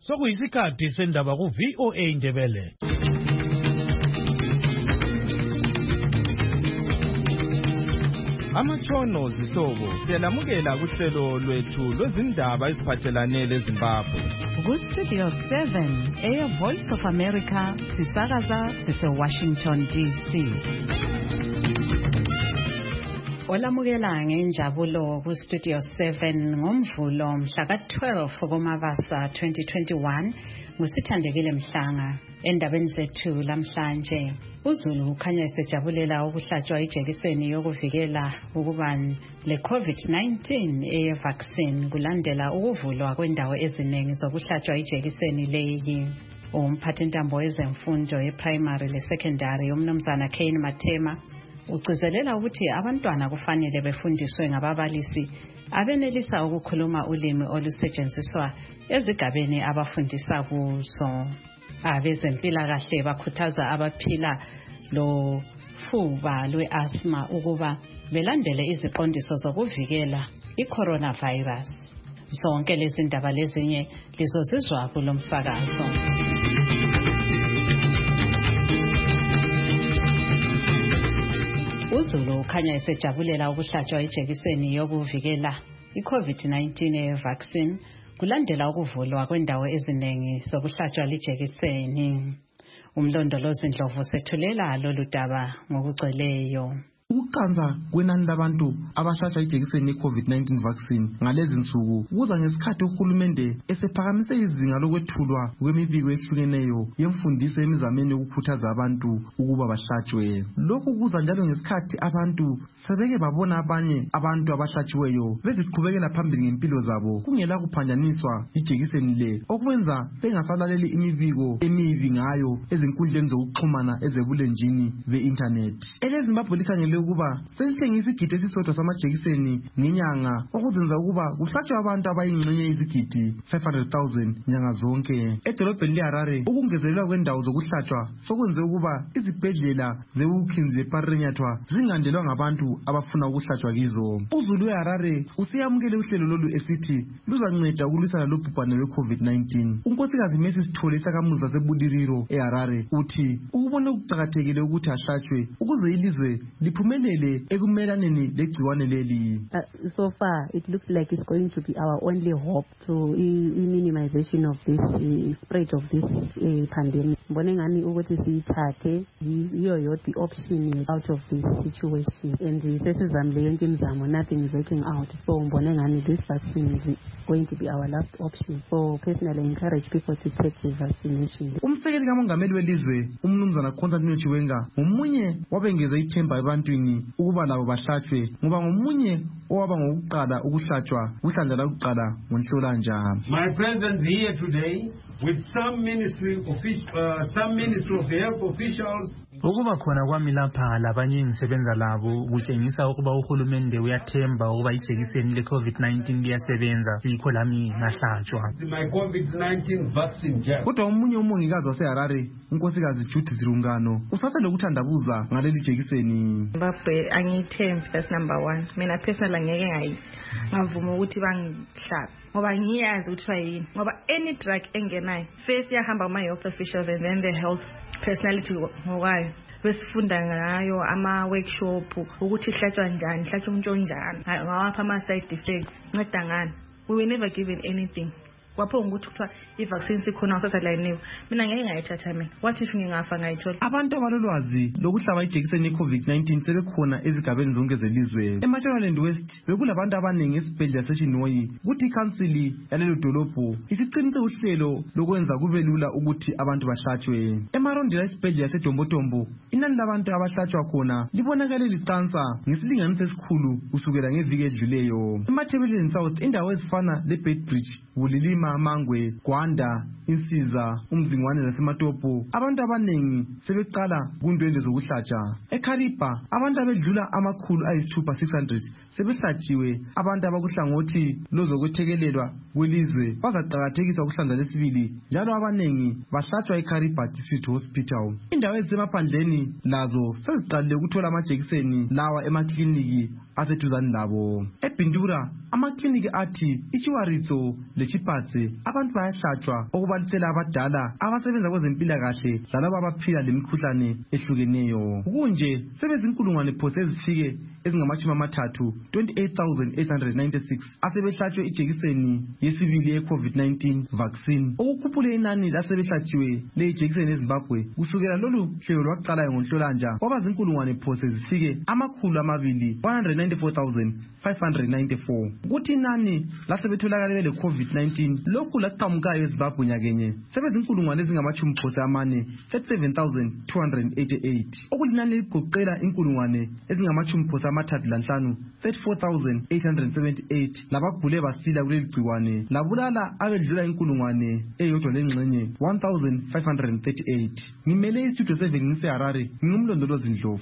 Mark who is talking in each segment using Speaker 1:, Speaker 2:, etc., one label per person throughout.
Speaker 1: Sokuyisikhathi sendaba ku VOA Indebele.
Speaker 2: Amatshono zihlobo siyalamukela kuhlelo lwethu lwezindaba eziphathelane leZimbabwe.
Speaker 3: Ku-Studio 7 Air Voice of America sisakaza sise-Washington DC. Olamukela ngenjabulo ku-Studio 7 ngomvulo mhla ka-12 kuMabasa 2021 ngusithandekile Mhlanga. Endabeni zethu lamhlanje, uZulu ukhanya esejabulela ukuhlatshwa ijekiseni yokuvikela ukuba le-COVID-19 eye-vaccine kulandela ukuvulwa kwendawo eziningi zokuhlatshwa ijekiseni leyi. Umphathintambo wezemfundo ye-primary le-secondary umnumzana Kane Matema ugcizelela ukuthi abantwana kufanele befundiswe ngababalisi abenelisa ukukhuluma ulimi olusetshenziswa ezigabeni abafundisa kuzo. Abezempilakahle bakhuthaza abaphila lofuba lwe-asthma ukuba belandele iziqondiso zokuvikela i-coronavirus. Zonke lezi ndaba lezinye lizozizwa kulo msakazo. uZulu ukhanya esejabulela ukuhlatshwa ijekiseni yokuvikela i-COVID-19 vaccine kulandela ukuvulwa kwendawo eziningi zokuhlatshwa lijekiseni. Umlondolozi Ndlovu sethulela lolu daba ngokugcweleyo.
Speaker 4: Ukuqanza kwenani labantu abahlatshwa ijekiseni ye-COVID-19 vaccine ngalezi nsuku kuza ngesikhathi uhulumende esephakamise izinga lokwethulwa kwemibiko ehlukeneyo yemfundiso emizameni yokukhuthaza abantu ukuba bahlatshwe. Lokhu kuza njalo ngesikhathi abantu sebeke babona abanye abantu abahlatshiweyo beziqhubekela phambili ngempilo zabo kungela kuphanjaniswa ijekiseni le, okwenza bengasalaleli imibiko emibi ngayo ezinkundleni zokuxhumana ezebulenjini be-internet. EleZimbabwe likhangele ukuba selithengisa isigidi esisodwa samajekiseni ngenyanga, okuzenza ukuba kuhlatshwe abantu abayingxenye yezigidi 500,000 nyanga zonke. Edolobheni leHarare ukungezelelwa kwendawo zokuhlatshwa sokwenze ukuba izibhedlela ze-Wilkins leParenyathwa zingandelwa ngabantu abafuna ukuhlatshwa kizo. uZulu weHarare usiyamukele uhlelo lolu esithi luzanceda ukulwisana lobhubhane lwe-COVID-19. Unkosikazi Mrs. Thole sakamuzi sebuliriro eHarare uthi ukubona ukuqakathekile ukuthi ahlatshwe ukuze ilizwe liphumelele ekumelaneni legciwane leli.
Speaker 5: So far it looks like it's going to be our only hope to minimization of this spread of this pandemic. Mbone ngani ukuthi siyithathe yiyo the option out of this situation, and sesizamile yonke imizamo, nothing is working out. So mbone ngani this vaccine is going to be our last option. So personally I encourage people to take the vaccination.
Speaker 4: Umsekeli kamongameli welizwe umnumzana Constantine Chiwenga umunye wabengeza ithemba ebantwini ukuba labo bahlatshwe ngoba ngomunye owaba ngokuqala ukuhlatshwa kuhlandla lokuqala ngoNhlolanja.
Speaker 6: My presence here today with some ministry of health officials.
Speaker 7: Ukuba khona kwami lapha labanye engisebenza labo kutshengisa ukuba uhulumende uyathemba ukuba ijekiseni le-COVID-19 liyasebenza, yikho lami ngahlatshwa.
Speaker 6: My COVID-19 vaccine jab.
Speaker 4: Kodwa omunye umongikazi waseHarare unkosikazi Judith Zilungano usathe lokuthandabuza ngaleli jekiseni.
Speaker 8: Zimbabwe angiyithembi, that's number one. Mina personally ngeke ngavuma ukuthi bangihlabe ngoba ngiyazi ukuthi yini, ngoba any drug engenayo first yahamba ama-health officials and then the health personality ngokwayo besifunda ngayo ama-workshop ukuthi ihlatshwa njani, ihlatshwa umuntu onjani, ngawapha ama-side effects, nceda ngani. We were never given anything. Wapho ukuthi kuthiwa i-vaccine sikhona usasalayiniwe, mina ngeke ngayithatha mina. What if ngingafa ngayithola?
Speaker 4: Abantu abalolwazi lokuhlaba ijekiseni ye-COVID-19 sebekhona ezigabeni zonke zelizwe. eMashonaland West bekulabantu abaningi esibhedlela seChinoyi kuthi ikhansili yalelo dolobho isiqinise uhlelo lokwenza kube lula ukuthi abantu bahlatshwe. eMarondela esibhedlela seDombodombo inani labantu abahlatshwa khona libonakale liqansa ngesilinganiso esikhulu kusukela ngeviki edluleyo. eMathebeleni South indawo ezifana leBedbridge, Bulilima, Mangwe, Gwanda, Insiza, Umzingwane naseMatopo abantu abaningi sebeqala kundwendwe zokuhlatsha. eKhariba abantu abedlula amakhulu ayisi-600 sebehlatshiwe. abantu abakuhlangothi lozokwethekelelwa kwelizwe bazaqakathekisa ukuhlanza lesibili njalo abaningi bahlatshwa eKhariba District Hospital. indawo ezisemaphandleni lazo seziqalile ukuthola amajekiseni lawa emakliniki aseduzane labo. eBindura amakliniki athi iChiwaritso leChipatse abantu bayahlatshwa okubalisela abadala abasebenza kwezempilakahle lalabo abaphila lemikhuhlane ehlukeneyo. Kunje sebezinkulungwane phose ezifike ezingama-30 28,896 asebehlatshwe ijekiseni yesibili ye-COVID-19 vaccine, okukhuphule inani lasebehlatshiwe le-ijekiseni eZimbabwe kusukela lolu hlelo lwaqalayo ngoNhlolanja kwaba zinkulungwane phose zifike 194,594. Kuthi inani lasebetholakale bele-COVID-19 lokhu laqhamukayo eZimbabwe nyakenye sebezinkulungwane ezingama-40 37,288, okulinani ligoqela inkulungwane ezingama-35 34,878 labagule basila kuleli gciwane labulala abedlula inkulungwane eyodwa lengxenye 1,538. Ngimele istudio 7 ngiseHarare, ngingumlondolozi Ndlovu.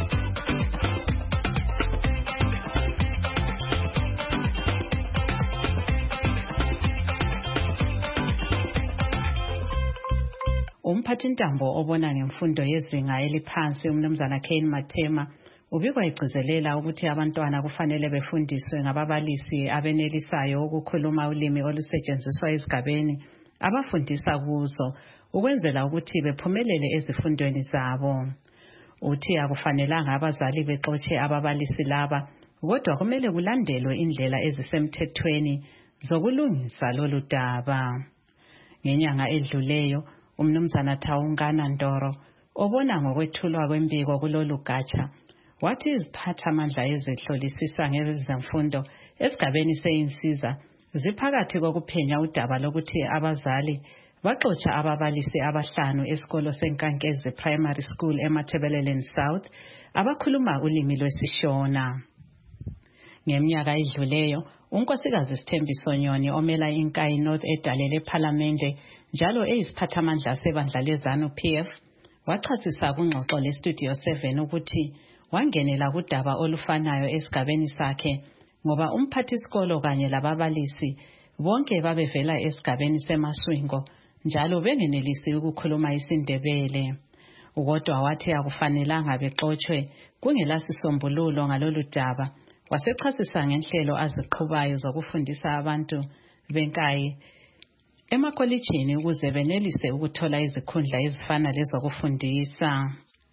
Speaker 3: Umphathintambo obona ngemfundo yezinga eliphansi umnumzana Kane Mathema ubikwa egcizelela ukuthi abantwana kufanele befundiswe ngababalisi abenelisayo ukukhuluma ulimi olusetshenziswa ezigabeni abafundisa kuzo ukwenzela ukuthi bephumelele ezifundweni zabo. Uthi akufanelanga abazali bexotshe ababalisi laba, kodwa kumele kulandelwe indlela ezisemthethweni zokulungisa lolu daba. Ngenyanga edluleyo umnumzana Thawungana Ndoro obona ngokwethulwa kwembiko kulolu gatsha wathi iziphathamandla ezihlolisisa ngezemfundo esigabeni seyinsiza ziphakathi kokuphenya udaba lokuthi abazali baxotsha ababalisi abahlanu esikolo seNkankezi Primary School eMatabeleland South abakhuluma ulimi lwesiShona. Ngeminyaka edluleyo unkosikazi Sithembiso Nyoni omela iNkayi North edalele ePhalamende njalo eyisiphathamandla sebandla leZANU-PF wachasisa kungxoxo leStudio 7 ukuthi wangenela kudaba olufanayo esigabeni sakhe ngoba umphathisikolo kanye lababalisi bonke babevela esigabeni seMaswingo njalo bengenelisi ukukhuluma isiNdebele. Kodwa wathi akufanelanga bexotshe kungelasisombululo ngalolu daba. Wasechasisa ngenhlelo aziqhubayo zokufundisa abantu benkayi emakolitshini ukuze benelise ukuthola izikhundla ezifana lezokufundisa.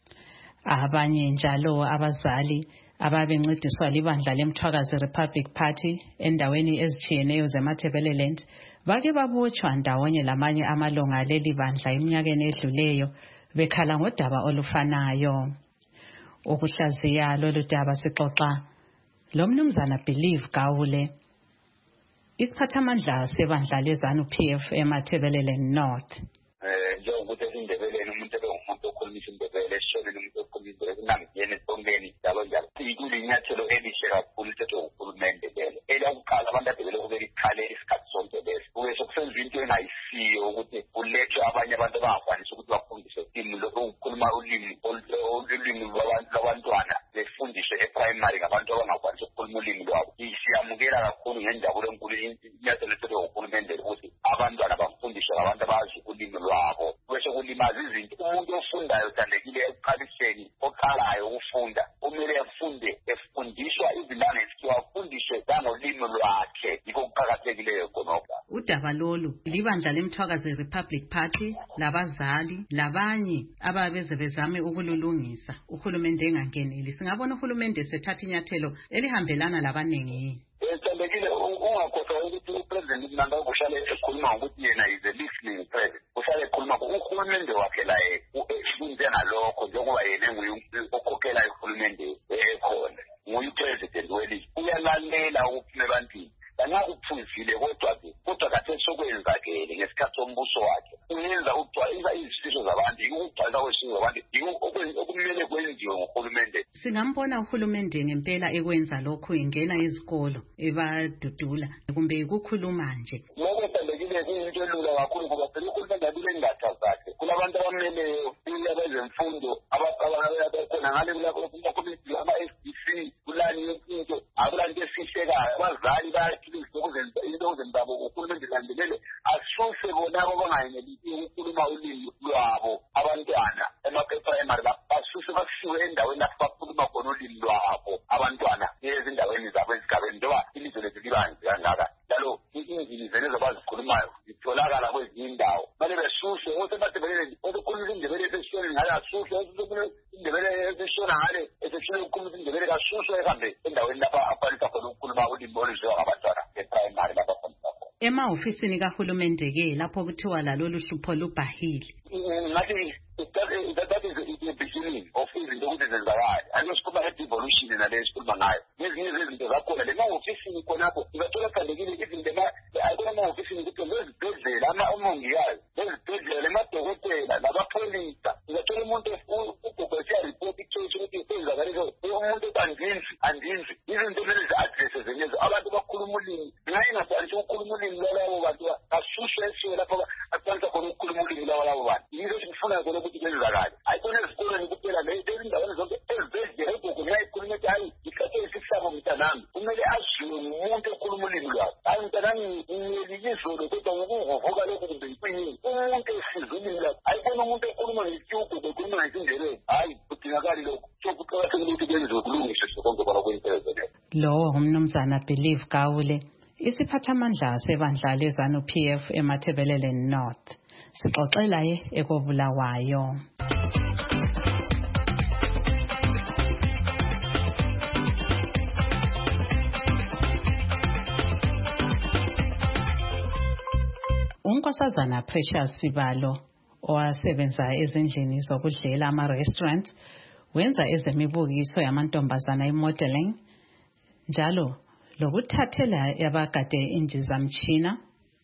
Speaker 3: Abanye njalo abazali ababencediswa libandla leMthwakazi Republic Party endaweni ezitshiyeneyo zeMatabeleland bake babotshwa ndawonye lamanye amalunga leli bandla iminyakeni edluleyo bekhala ngodaba olufanayo. Ukuhlaziya lolu daba sixoxa lomnumzana Believe Gawule, isiphathamandla sebandla leZANU-PF eMatabeleland North.
Speaker 9: Njengokuthi eSindebeleni umuntu umuntu okhuluma isiNdebele, eShoneni umuntu okhuluma isiNdebele, kunangiyena esitongeni njalo njalo. Kulinyathelo elihle kakhulu lithethe uhulumende lelo. Elokuqala abantu abebele kubeka ikhale isikhathi sonke lesi. Kube sokusenza into engayisiyo ukuthi kulethwe abanye abantu abangakwanisi ukuthi bafundiswe ulimi lokukhuluma ulimi lwabantwana befundiswe eprimary ngabantu abangakwanisi ukukhuluma ulimi lwabo. Siyamukela kakhulu ngenjabulo enkulu inyathelo lithethe uhulumende ukuthi abantwana bafundiswe ngabantu abazi ulimi lwabo. Bese kulimaza izinto. Umuntu ofundayo thandekile ekuqaliseni oqalayo ukufunda kumele efunde efundiswa izilanga esikhiwa afundiswe ngolimi lwakhe. Yikho kuqakathekileyo khonokho.
Speaker 3: Udaba lolu libandla leMthwakazi Republic Party labazali labanye ababeze bezame ukululungisa uhulumende engangeneli. Singabona uhulumende sethatha inyathelo elihambelana labanengi.
Speaker 9: Thandekile ungakhohlwa ukuthi uPresident Nanda ushale ekhuluma ukuthi yena is a listening president. Ushale ekhuluma uhulumende wakhe la efunde ngalokho njengoba yena okhokhela ihulumende ekhona. Nguye uPresident welizwe. Uyalalela ukuphuma ebantwini. Lana uphuzile kodwa kade sokwenzakele ngesikhathi sombuso wakhe. Uyenza ugcwalisa izifiso zabantu, ukugcwalisa kwesifiso zabantu, okumele kwenziwe ngohulumende.
Speaker 3: Singambona uhulumende ngempela ekwenza lokho ingena izikolo ebadudula kumbe ukukhuluma nje.
Speaker 9: Lokho thandekile ke into elula kakhulu ngoba phela uhulumende abile ndatha zakhe kulabantu abameleyo abezemfundo abakhona ngale kulakho ama-SDC kulani yonke akulanto esihlekayo abazali bayaphilisa into zabo uhulumende landelele asuse bonabo abangayenelisi ukukhuluma ulimi lwabo abantwana ema-primary basuse basiwe endaweni lapho bakhuluma khona ulimi lwabo abantwana ezindaweni zabo ezigabeni njengoba ilizwe lethu libanzi kangaka njalo izindimi zelezo abazikhulumayo zitholakala kwezinye indawo manje besuswe osebathebelele okukhuluma indebele eseshoni ngale asuswe indebele eseshona ngale eseshoni ukukhuluma indebele kasuswe ehambe endaweni lapho afanisa khona ukukhuluma ulimi oluzwiwa ngabantwana e-primary lapho khona.
Speaker 3: Ema-ofisini kahulumende-ke lapho kuthiwa lalolu hlupho lubhahile.
Speaker 9: Ngathi that is the beginning of izinto ukuthi zenzakale. Ayosikhuluma nge-devolution nale esikhuluma ngayo. Nezinye zezinto zakhona ema-ofisini khonapho ngingathola khandekile izinto ayikona ema-ofisini ukuthi lezibhedlela omongikazi lezibhedlela amadokotela labapholisa ngingathola umuntu ugogo esiyaripoti icase ukuthi senzakale umuntu andinzi izinto kumele zi-adresse zenyezo abantu bakhuluma ulimi ngaye ngaphandle ukukhuluma ulimi lwalabo bantu asuswe esiwe lapho aqalisa khona ukukhuluma ulimi lwalabo bantu yizo sikufuna khona ukuthi kwenzakale ayikona ezikoleni kuphela lezindaweni zonke ezibhedlela ugogo ngiyayikhuluma ukuthi hayi isikhathi esikusabo mntanami kumele aziwe ngumuntu okhuluma ulimi lwabo hayi mntanami ngiyelilizolo kodwa ngokuvuvuka lokhu kumbe yikwinini umuntu esiza ulimi lwabo ayikona umuntu okhuluma ngesiyugogo ekhuluma ngesindebele hayi kudingakali lokhu so kuqakathekile ukuthi kwenziwe kulungiswe konke kwala kwempela.
Speaker 3: Lowo umnumzana Believe Gawule isiphathamandla sebandla lezanu PF eMathebelele North sixoxelaye ekobulawayo. uNkosazana Precious Sibalo owasebenza ezindlini zokudlela ama-restaurant wenza ezemibukiso yamantombazana i-modeling njalo lokuthathela yabagade indizamtshina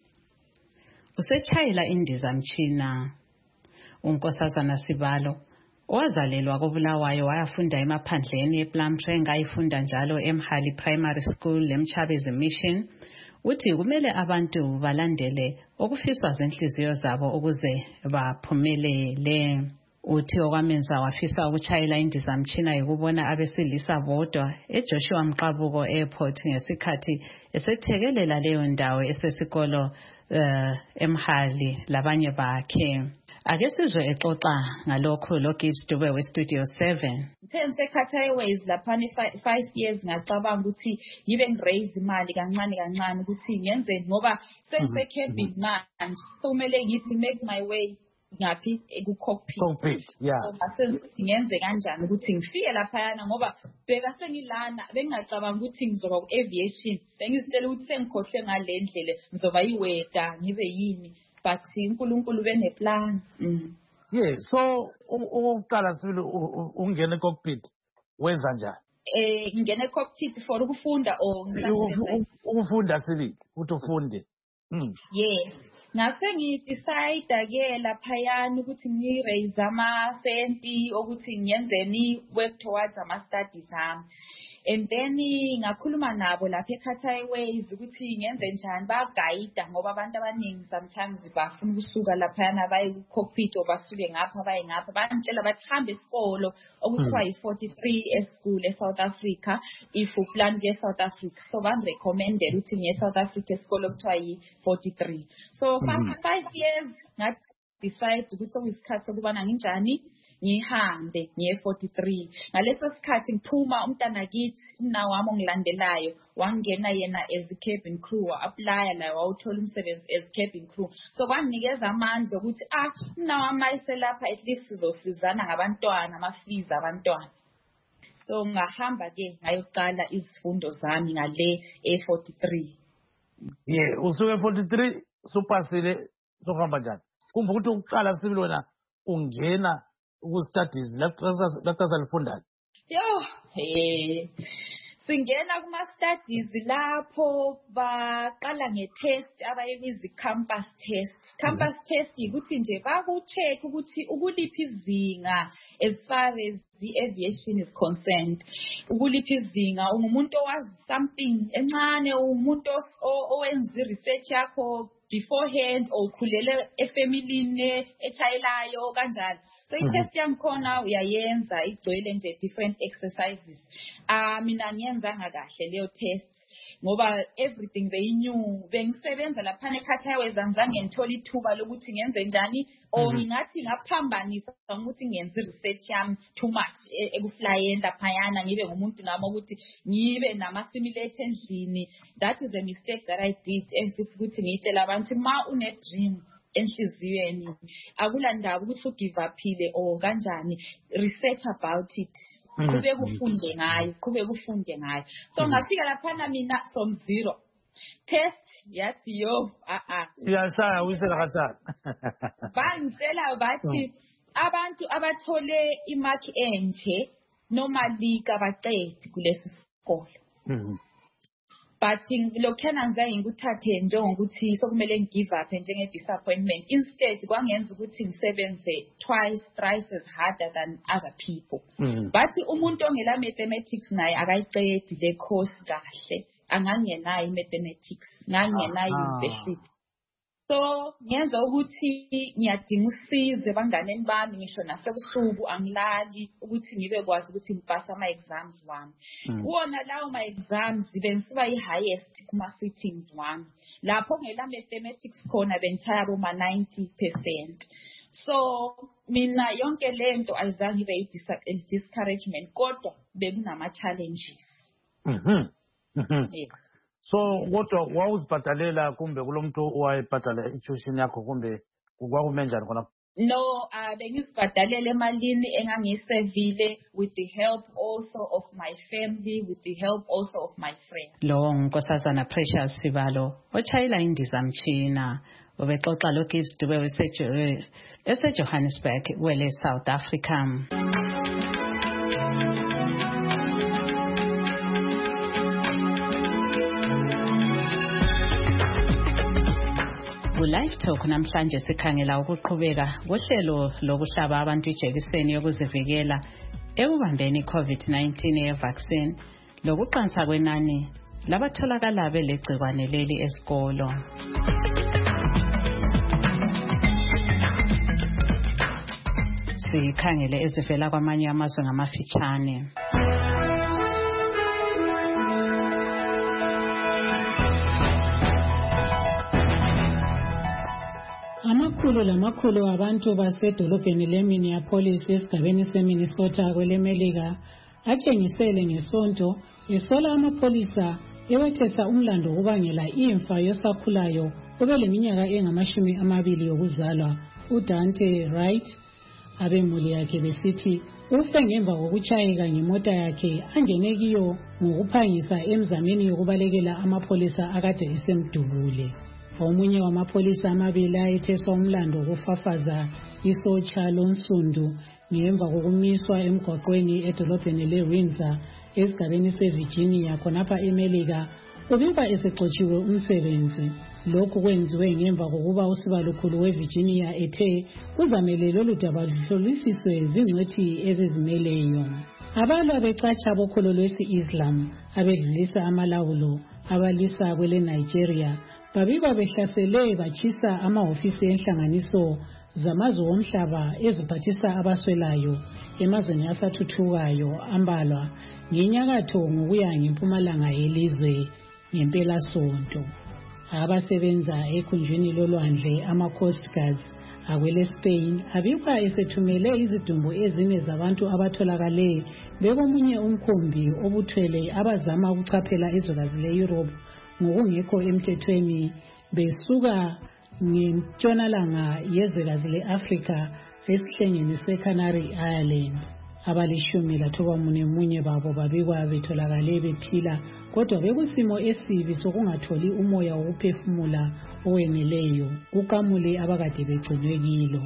Speaker 3: usetshayela indizamtshina. uNkosazana Sibalo owazalelwa koBulawayo wayafunda emaphandleni ePlumtree ngayifunda njalo eMhali Primary School eMchabezi Mission. Uthi kumele abantu balandele okufiswa zenhliziyo zabo ukuze baphumelele. Uthi okwamenza wafisa ukutshayela indizamtshina yokubona abesilisa bodwa eJoshua Mqabuko Airport ngesikhathi esethekelela leyo ndawo esesikolo eMhali labanye bakhe. Ake sizwe exoxa ngalokho lo Gibbs Dube weStudio 7.
Speaker 10: Ngithe Khatha Airways laphani 5 years ngacabanga ukuthi yibe ngiraise imali kancane ukuthi ngenze ngoba sengisecamping manje so kumele ngithi make my way ngaphi ku-cockpit ngenze kanjani ukuthi ngifike laphayana ngoba bheka sengilana bengingacabanga ukuthi ngizoba ku-aviation bengizitshela ukuthi sengikhohlwe ngale ndlela ngizoba yiweta ngibe yini but uNkulunkulu beneplan.
Speaker 1: So ukuqala sibili ungena e-cockpit wenza njani?
Speaker 10: Ngene e-cockpit for ukufunda or
Speaker 1: ukufunda sibili ukuthi ufunde.
Speaker 10: Yes. Ngase ngidecide ke laphayana ukuthi ngiraise ama-senti ukuthi ngiyenzeni work towards ama-studies ami. And then ngakhuluma nabo lapha eKhatha Airways ukuthi ngenze njani bagayida ngoba abantu abaningi sometimes bafuna ukusuka laphayana baye ku-cockpit or basuke ngapha baye ngapha bantshela bathi hambe isikolo okuthiwa yi-43 eschool eSouth Africa if uplan ke South Africa so bangirecommended ukuthi ngiye South Africa esikolo okuthiwa yi-43 so 5 years ngathi decide ukuthi okuyisikhathi sokubana nginjani ngihambe ngiye 43 ngaleso sikhathi ngiphuma umntana kithi umna wami ongilandelayo wangena yena as a cabin crew apply la wawuthola umsebenzi as cabin crew so kwanginikeza amandla ukuthi umna wami ayiselapha at least sizosizana ngabantwana ama-fees abantwana so ngahamba ke ngayoqala izifundo zami ngale e43
Speaker 1: usuke 43 supasile sohamba njani kumbe ukuthi uqala sibili wena ungena ukustudies lapho salifundani
Speaker 10: singena kuma-studies lapho baqala nge-test abayibiza i-campus test. Campus test ukuthi nje baku-check ukuthi ukuliphi izinga as far as the-aviation is concerned. Ukuliphi izinga, ungumuntu owazi something encane, umuntu owenza i-research yakho beforehand or ukhulele efamilini echayelayo kanjalo. So i-test yangikhona uyayenza igcwele nje different exercises. Mina ngiyenzanga kahle leyo test ngoba everything beyinew. Bengisebenza laphana eKhathawe zange ngithola ithuba lokuthi ngenze njani or ngingathi ngaphambanisa ukuthi ngiyenze research yami too much ekuflying laphayana ngibe ngumuntu nami ukuthi ngibe nama simulator endlini. That is a mistake that I did. Emfisa ukuthi ngitshela abantu ma une dream enhliziyweni akula ndaba ukuthi ugive uphile or kanjani, research about it. Kube kufunde ngayo. So ngafika laphana mina from zero. Test yathi yo
Speaker 1: iyashaya uyisela kancane.
Speaker 10: Bangitshela bathi abantu abathole imark enje normally kabaqedi kulesi sikolo. But lokhana ngizange ngikuthathe njengokuthi sokumele ngigive up njenge disappointment. Instead kwangenza ukuthi ngisebenze thrice as harder than other people. But umuntu ongela mathematics naye akayicedi le course kahle. Angangenayo i-mathematics, ngangenayo i-basic. So ngenza ukuthi ngiyadinga usizo banganeni bami ngisho nasebusuku angilali ukuthi ngibe kwazi ukuthi ngipasa ama exams wami. Kuona lawo ma exams bengisiba i-highest kuma sittings wami. Lapho ngela mathematics khona bengithaya boma 90%. So mina yonke lento ayizange ibe i-discouragement kodwa bekunama challenges.
Speaker 1: Yes. So kodwa wawuzibhadalela kumbe kulomuntu owayebhadala i-tuition yakho kumbe kwakume njani khona?
Speaker 10: No, bengizibhadalela emalini engangisevile with the help also of my family, with the help also of my friends.
Speaker 3: Lo Nkosazana Precious Sibalo ochayela indizamtshina ubexoxa lo Gibbs Dube eseJohannesburg wele South Africa. Live Talk namhlanje sikhangela ukuqhubeka kohlelo lokuhlaba abantu ijekiseni yokuzivikela ekubambeni i-COVID-19 ye-vaccine lokuqansa kwenani labatholakala belegcikwane leli esikolo. Sikhangele ezivela kwamanye amazwe ngamafitshane.
Speaker 11: Amakhulu abantu basedolobheni leMinneapolis esigabeni seMinnesota kwelemelika atshengisele ngesonto esola amapolisa ewethesa umlando wokubangela imfa yosakhulayo obeleminyaka engama-20 yokuzalwa uDante Wright. Abemuli yakhe besithi ufe ngemva kokutshayeka ngemota yakhe angene kiyo ngokuphangisa emzameni yokubalekela amapolisa akade esemdubule. Omunye wamapolisa amabili ayetheswa umlando wokufafaza isotsha lonsundu ngemva kokumiswa emgwaqweni edolobheni leWindsor esigabeni seVirginia khonapha eMelika ubikwa esexotshiwe umsebenzi. Lokhu kwenziwe ngemva kokuba usibalukhulu weVirginia ethe kuzamele lolu daba luhlolisiswe zingcwethi ezizimeleyo. Abalwa becatsha bokholo lwesi-Islam abedlulisa amalawulo abalwisa kwele Nigeria babikwa behlasele batshisa amahofisi enhlanganiso zamazwe omhlaba eziphathisa abaswelayo emazweni asathuthukayo ambalwa ngenyakatho ngokuya ngempumalanga yelizwe ngempelasonto. Abasebenza ekhunjini lolwandle ama-Coast Guards akwele Spain abikwa esethumele izidumbu ezine zabantu abatholakale bekomunye umkhumbi obuthwele abazama ukuchaphela izwekazi le-Europe ngokungekho emthethweni besuka ngentshonalanga yezwekazi le-Afrika esihlengeni se-Canary Island. Abalishumi babo babikwa betholakale bephila kodwa bekusimo esibi sokungatholi umoya wokuphefumula oweneleyo ukamule abakade begcinwe kilo.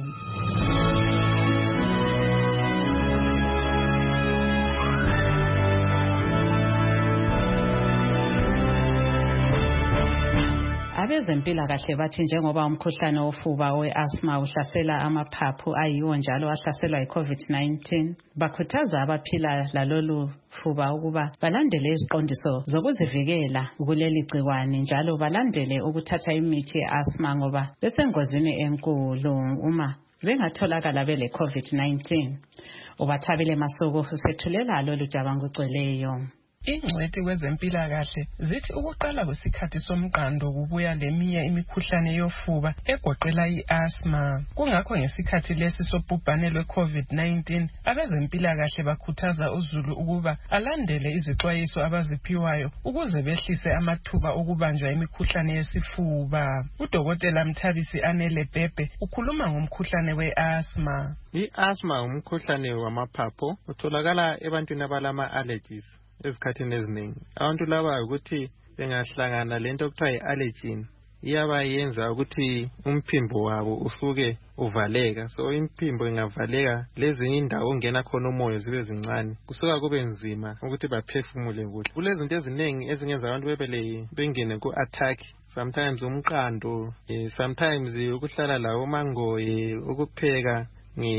Speaker 3: abezempilakahle bathi njengoba umkhuhlane wofuba we-asthma uhlasela amaphaphu ayiwo njalo ahlaselwa yi-COVID-19, bakhuthaza abaphila lalolu fuba ukuba balandele iziqondiso zokuzivikela kuleli gciwane njalo balandele ukuthatha imithi ye-asthma ngoba besengozini enkulu uma bengatholakala bele COVID-19. Ubathabile Masuku usethulela lolu daba ngugcweleyo.
Speaker 12: Ingcwethi kwezempilakahle zithi ukuqala kwesikhathi somqando kubuya leminye imikhuhlane yofuba egoqela i-asthma. Kungakho ngesikhathi lesi sobhubhane lwe-COVID-19 abezempilakahle bakhuthaza uzulu ukuba alandele izixwayiso abaziphiwayo ukuze behlise amathuba okubanjwa imikhuhlane yesifuba. Udokotela Mthabisi Anele Bhebhe ukhuluma ngomkhuhlane we-asthma.
Speaker 13: I-asthma umkhuhlane wamaphaphu utholakala ebantwini abalama allergies. Ezikhathini eziningi abantu laba ukuthi bengahlangana lento okuthiwa yi-allergen iyabayenza ukuthi umphimbo wabo usuke uvaleka. So imphimbo ingavaleka lezinye indawo ongena khona umoya zibe zincane kusuka kube nzima ukuthi baphefumule kuhle. Kulezinto eziningi ezingenza abantu bengene ku-attack. Sometimes umqando, sometimes ukuhlala lawo mangoye, ukupheka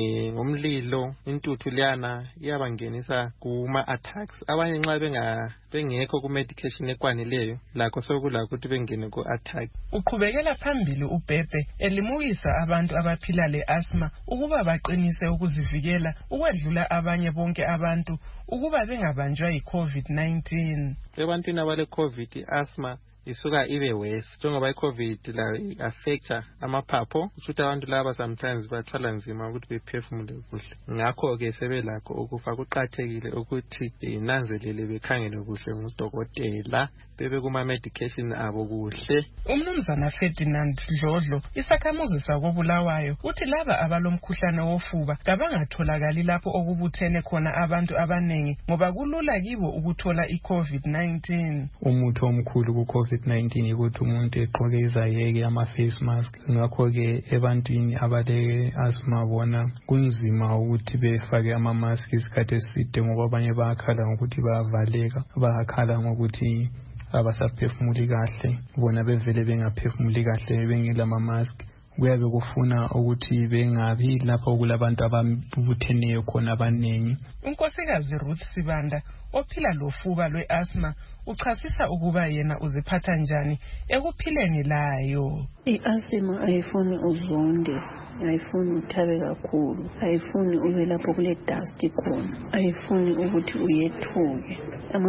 Speaker 13: ngomlilo, intuthu liyana iyabangenisa kuma-attacks. Abanye nxa bengekho ku-medication ekwanileyo lakho sokulakho ukuthi bengene ku-attack.
Speaker 12: Uqhubekela phambili uBhebhe elimukisa abantu abaphila le-asthma ukuba baqinise ukuzivikela ukwedlula abanye bonke abantu ukuba bengabanjwa yi-COVID-19.
Speaker 13: Ebantwini abale-COVID i-asthma isuka ibe worse njengoba i-COVID la affecta amaphapho ukuthi abantu laba sometimes bathwala nzima ukuthi bephefumule kuhle. Ngakho-ke sebelakho ukufa. Kuqakathekile ukuthi nanzelele bekhangele kuhle ngudokotela bebe kuma-medication abo kuhle.
Speaker 12: Umnumzana Ferdinand Dlodlo isakhamuzi sakoBulawayo uthi laba abalomkhuhlane wofuba kabangatholakali lapho okubuthene khona abantu abanengi ngoba kulula kibo ukuthola i-COVID-19.
Speaker 14: Umuthi omkhulu ku-COVID-19 ukuthi umuntu egqoke izayeke ama-face mask. Ngakho-ke ebantwini abale-asthma bona kunzima ukuthi befake ama-mask isikhathi eside ngoba abanye bayakhala ngokuthi bayavaleka, bayakhala ngokuthi abasaphefumuli kahle, bona bevele bengaphefumuli kahle bengela ama-mask. Kuyabe kufuna ukuthi bengabi lapho okulabantu ababutheneyo khona abanengi.
Speaker 12: Unkosikazi Ruth Sibanda ophila lofuba lwe-asthma uchasisa ukuba yena uziphatha njani ekuphileni layo.
Speaker 15: I-asthma ayifuni uzonde, ayifuni uthabe kakhulu, ayifuni ube lapho kule dust khona, ayifuni ukuthi uyethuke.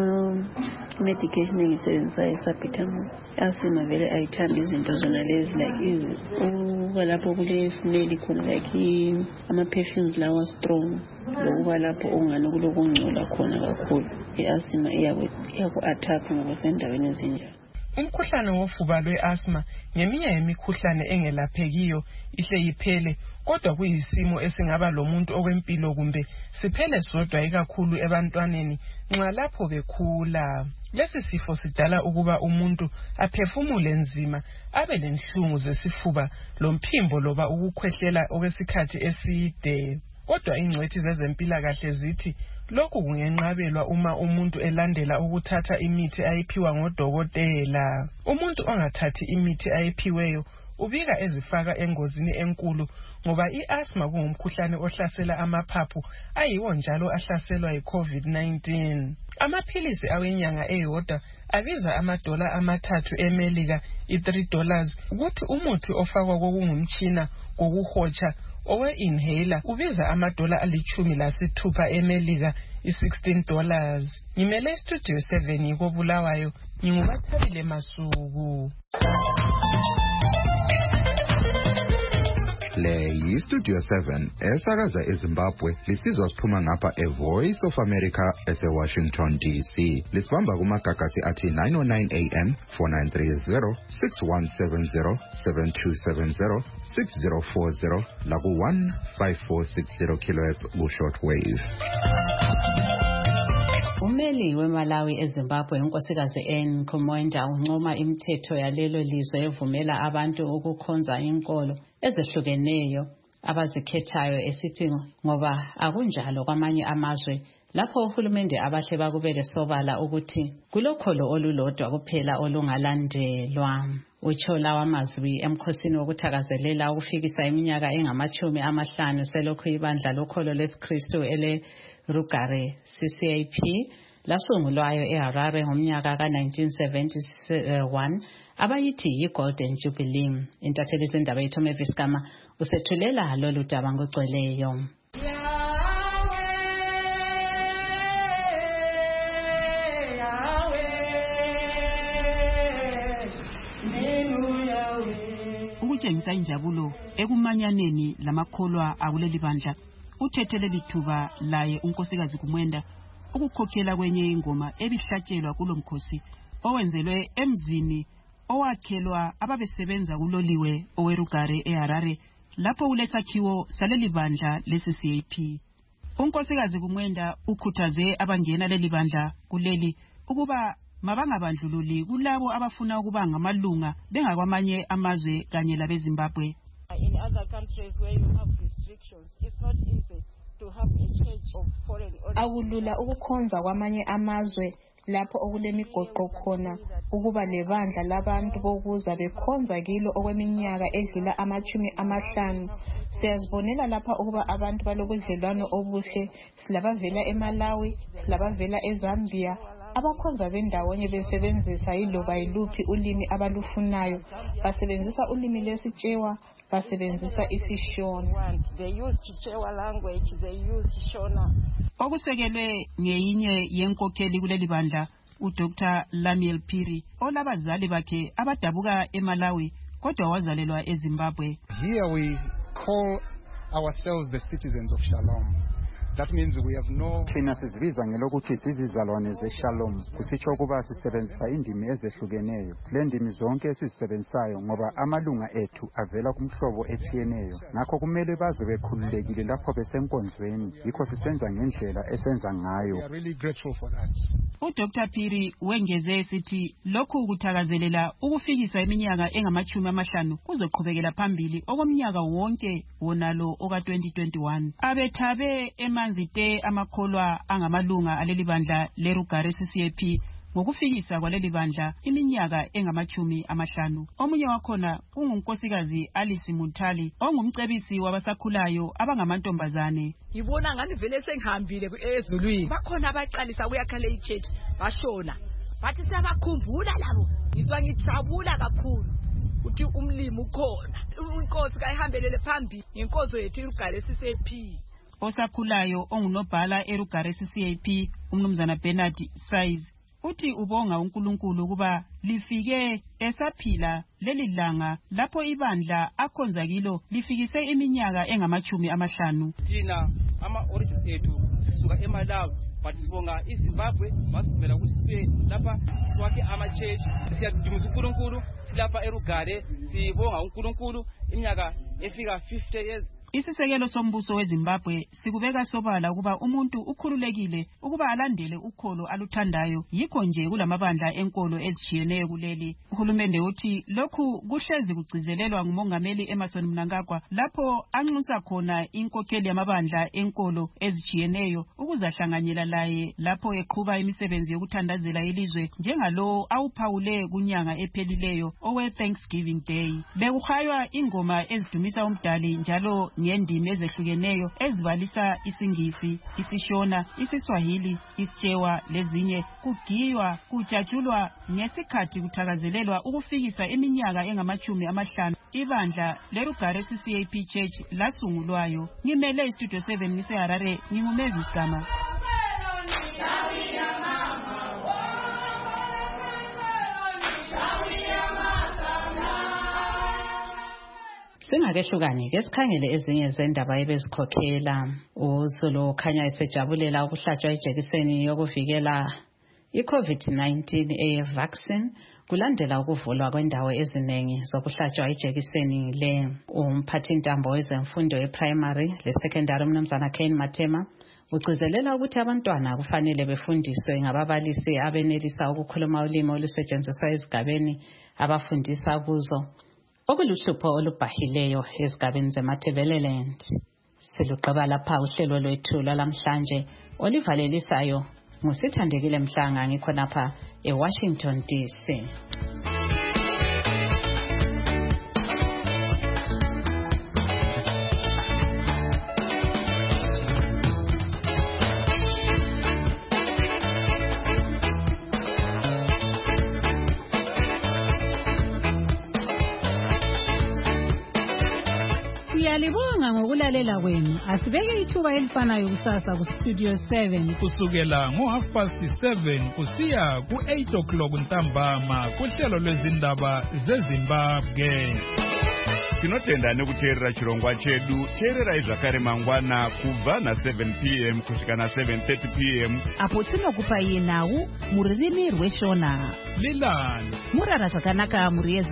Speaker 15: Medication engisebenzisayo esabhitamol. Asthma vele ayithandi izinto zona lezi like ukuba lapho kule smell khona like ama-perfumes lawa strong, lokuba lapho ungani kulokungcola khona kakhulu. I-asthma iyaku-attack ngokusendaweni ezinjalo.
Speaker 12: Umkhuhlane wofuba lwe-asthma ngeminye yemikhuhlane engelaphekiyo ihle iphele, kodwa kuyisimo esingaba lomuntu okwempilo kumbe siphele sodwa ikakhulu ebantwaneni nxa lapho bekhula. Lesi sifo sidala ukuba umuntu aphefumule nzima, abe lenhlungu zesifuba lomphimbo loba ukukhwehlela okwesikhathi eside. Kodwa ingcwethi zezempilakahle zithi lokhu kungenqabelwa uma umuntu elandela ukuthatha imithi ayiphiwa ngodokotela. Umuntu ongathathi imithi ayiphiweyo ubika ezifaka engozini enkulu ngoba i-asthma kungumkhuhlane ohlasela amaphaphu ayiwo njalo ahlaselwa yi-COVID-19. Amaphilisi awenyanga eyodwa abiza $3 eMelika, $3, ukuthi umuthi ofakwa kokungumtshina kokuhotsha owe-inhaler ubiza $16 eMelika, $16. Ngimele Studio 7 koBulawayo, ngingubathabile Masuku.
Speaker 16: Le yi-Studio 7 esakaza eZimbabwe lisizwa siphuma ngapha eVoice of America ese-Washington DC. Lisibamba kumagagasi athi 909 AM, 4930, 6170, 7270, 6040 laku 15460 kHz ku-shortwave.
Speaker 3: Umeli weMalawi eZimbabwe unkosikazi Anne Kumwenda uncoma imithetho yalelo lizwe evumela abantu ukukhonza inkolo ezehlukeneyo abazikhethayo esithi ngoba akunjalo kwamanye amazwe lapho uhulumende abahle bakubele sobala ukuthi kulokholo olulodwa kuphela olungalandelwa. Utsho lawa mazwi emkhosini wokuthakazelela ukufikisa iminyaka engama-50 selokhu ibandla lokholo lesiKristu ele-Rugare CCAP lasungulwayo eHarare ngomnyaka ka-1971 abayithi yi-Golden Jubilee. Intatheli zindaba yethu Mavis Gama usethulela lolu daba ngogcweleyo.
Speaker 17: Ukutshengisa injabulo ekumanyaneni lamakholwa akuleli bandla uthethele lithuba laye unkosikazi Kumwenda ukukhokhela kwenye ingoma ebihlatshelwa kulomkhosi owenzelwe emzini owakhelwa ababesebenza kuloliwe owerugare eHarare lapho kulesakhiwo saleli bandla leCCAP. Unkosikazi Kumwenda ukhuthaze abangena leli bandla kuleli ukuba mabangabandlululi kulabo abafuna ukuba ngamalunga bengakwamanye amazwe kanye labeZimbabwe.
Speaker 18: In other countries where you have restrictions, it's not easy to have a church of foreign origin.
Speaker 19: Akulula ukukhonza kwamanye amazwe lapho okulemigoqo khona ukuba lebandla labantu bokuza bekhonza kilo okweminyaka edlula 50. Siyazibonela lapha ukuba abantu balobudlelwano obuhle, silabavela eMalawi, silabavela eZambia, abakhonza bendawonye besebenzisa yiloba yiluphi ulimi abalufunayo, basebenzisa ulimi lesiTshewa, basebenzisa isiShona.
Speaker 18: They use Chichewa language, they use Shona.
Speaker 17: Okusekelwe ngeyinye yenkokheli kuleli bandla uDr. Lamiel Phiri olabazali bakhe abadabuka eMalawi kodwa wazalelwa eZimbabwe.
Speaker 20: Here we call ourselves the citizens of Shalom. That means we have no
Speaker 21: thina sizibiza ngelokuthi sizizalwane zeShalom, kusitsho ukuba sisebenzisa indimi ezehlukeneyo. Le ndimi zonke esizisebenzisayo ngoba amalunga ethu avela kumhlobo etshiyeneyo, ngakho kumele baze bekhululekile lapho besenkonzweni, yikho sisenza ngendlela esenza ngayo.
Speaker 20: We are really grateful for that.
Speaker 17: uDr. Phiri wengeze sithi lokhu ukuthakazelela ukufikisa iminyaka engama-50 kuzoqhubekela phambili okomnyaka wonke wonalo oka-2021. Abethabe emanzite amakholwa angamalunga aleli bandla leRugare CCAP ngokufikisa kwaleli bandla iminyaka engama-50. Omunye wakhona ungunkosikazi Alice Muntali ongumcebisi wabasakhulayo abangamantombazane.
Speaker 22: Ngibona ngani vele sengihambile ezulwini. Bakhona abaqalisa ukuyakhela ichurch bashona. Bathi siyabakhumbula labo. Ngizwa ngijabula kakhulu. Uthi umlimi ukhona. Inkosi kayihambelele phambili ngenkonzo yethu iRugare CCAP.
Speaker 17: Osakhulayo ongunobhala eRugare CCAP umnumzana Bernard Size uthi ubonga uNkulunkulu ukuba lifike esaphila leli langa lapho ibandla akhonza kilo lifikise iminyaka engama-50.
Speaker 23: Thina ama-origins ethu sisuka eMalawi but sibonga iZimbabwe basivela ukuthi lapha siwakhe ama-church. Siyadumisa uNkulunkulu silapha eRugare, sibonga uNkulunkulu iminyaka efika 50 years.
Speaker 17: Isisekelo sombuso weZimbabwe sikubeka sobala ukuba umuntu ukhululekile ukuba alandele ukholo aluthandayo, yikho nje kulamabandla enkolo ezitshiyeneyo kuleli. Uhulumende uthi lokhu kuhlezi kugcizelelwa ngumongameli Emmerson Mnangagwa lapho anxusa khona inkokheli yamabandla enkolo ezitshiyeneyo ukuzahlanganyela laye lapho eqhuba imisebenzi yokuthandazela ilizwe njengalo awuphawule kunyanga ephelileyo owe Thanksgiving Day. Bekuhaywa ingoma ezidumisa umdali njalo ngendimi ezehlukeneyo ezibalisa isiNgisi, isiShona, isiSwahili, isiTshewa lezinye, kugiywa kujatshulwa ngesikhathi kuthakazelelwa ukufikisa iminyaka engama-50 ibandla leRugare CCAP Church lasungulwayo. Ngimele iStudio 7 ngiseHarare, nginguMavis Gama.
Speaker 3: Singakehlukani ke sikhangele ezinye zendaba ebezikhokhela. Uzulu khanya esejabulela ukuhlatshwa ijekiseni yokuvikela iCovid-19 vaccine kulandela ukuvulwa kwendawo eziningi zokuhlatshwa ijekiseni le. Umphathintambo wezemfundo eprimary lesecondary umnumzana Kane Matema ugcizelela ukuthi abantwana kufanele befundiswe ngababalisi abenelisa ukukhuluma ulimi olusetshenziswa ezigabeni abafundisa kuzo, okuluhlupho olubhahileyo ezigabeni zeMatabeleland. Siluqaba lapha uhlelo lwethu lwalamhlanje olivalelisayo nguSithandekile Mhlanga ngikhonapha eWashington DC.
Speaker 11: Siyalibonga ngokulalela kwenu. Asibeke ithuba elifanayo kusasa ku Studio 7
Speaker 2: kusukela ngo7:30 kusiya ku8 ntambama kuhlelo lwezindaba zeZimbabwe.
Speaker 5: Tinotenda nekuteerera chirongwa chedu. Teererai zvakare mangwana kubva na7 p.m. kusvika na7:30 p.m.
Speaker 7: apo tinokupai nhau muririmi rweshona.
Speaker 2: Lilani
Speaker 7: murara zvakanaka muri